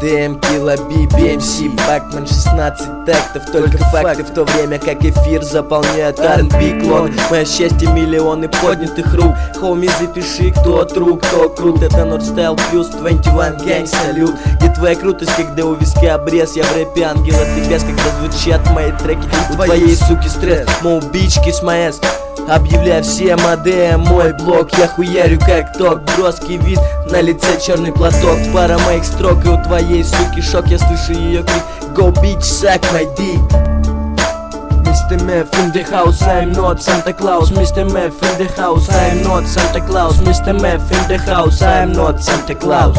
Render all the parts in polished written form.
АДМ, Килла Би, BMC, Бакман, 16 тактов, только факты, в то время как эфир заполняет R&B клон. Мое счастье миллионы поднятых рук. Хоуми, запиши, кто тру, кто крут. Это Нордстайл плюс 21 Gang салют. Где твоя крутость, когда у виски обрез? Я в рэпе ангел, а ты без, когда звучат мои треки. У твоей суки стресс, моу бич, кис моэс. Объявляю всем АДМ мой блог. Я хуярю как ток, броский вид, на лице черный платок. Пара моих строк и у твоей суки шок. Я слышу ее крик: Go bitch, suck my dick. Mr. Mef in the house, I'm not Santa Claus. Mr. Mef in the house, I'm not Santa Claus. Mr. Mef in the house, I'm not Santa Claus.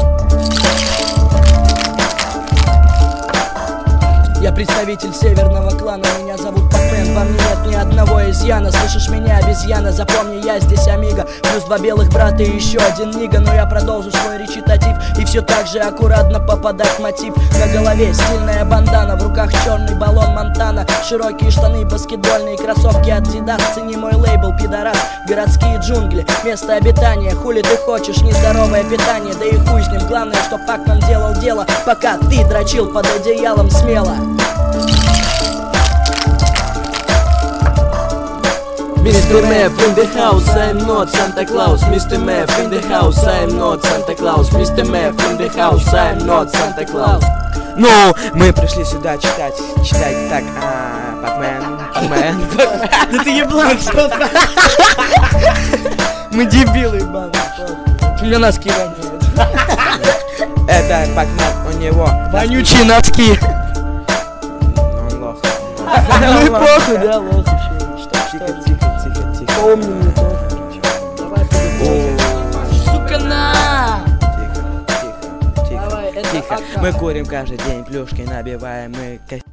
Я представитель северного клана, меня зовут Пакмен, во мне нет ни одного изъяна. Слышишь меня, обезьяна, запомни, я здесь Амиго. Плюс два белых брата и еще один нига. Но я продолжу свой речитатив и все так же аккуратно попадать в мотив. На голове стильная бандана, в руках черный баллон Монтана. Широкие штаны, баскетбольные кроссовки от Adidas. Цени мой лейбл, пидорас, городские джунгли, место обитания. Хули ты хочешь, нездоровое питание, да и хуй с ним. Главное, что Пакмен делал дело, пока ты дрочил под одеялом смело. Mr. Mef in the house, I'm not Santa Claus. Mr. Mef in the house, I'm not Santa Claus. Mr. Mef in the house, I'm not Santa Claus. Ну, мы пришли сюда читать так, Пакмен. Да ты еблан, что ты? Мы дебилы, ебаные. Мне носки воняют. Это Пакмен, у него вонючие носки. Он лох. Ну и похуй, да, лох еще. Тихо. Помни мне тоже. Давай, сука, на! Тихо. Давай, это Тихо. АК. Мы курим каждый день, плюшки набиваем, мы